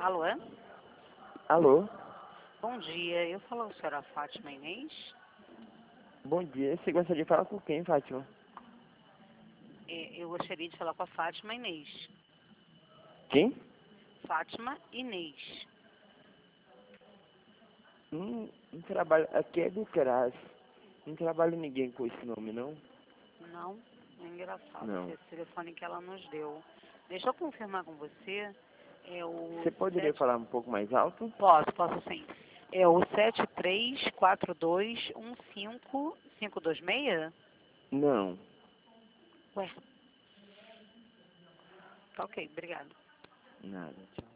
Alô? Alô? Bom dia, eu falo com a senhora Fátima Inês. Bom dia. Você gostaria de falar com quem, Fátima? Eu gostaria de falar com a Fátima Inês. Quem? Fátima Inês. Não trabalho. Aqui é do CRAS. Não trabalha ninguém com esse nome, não? Não? É engraçado Não. esse telefone que ela nos deu. Deixa eu confirmar com você. É o Você poderia 7... falar um pouco mais alto? Posso sim. É o 734215526? Não. Ué. Tá ok, obrigada. Nada. Tchau.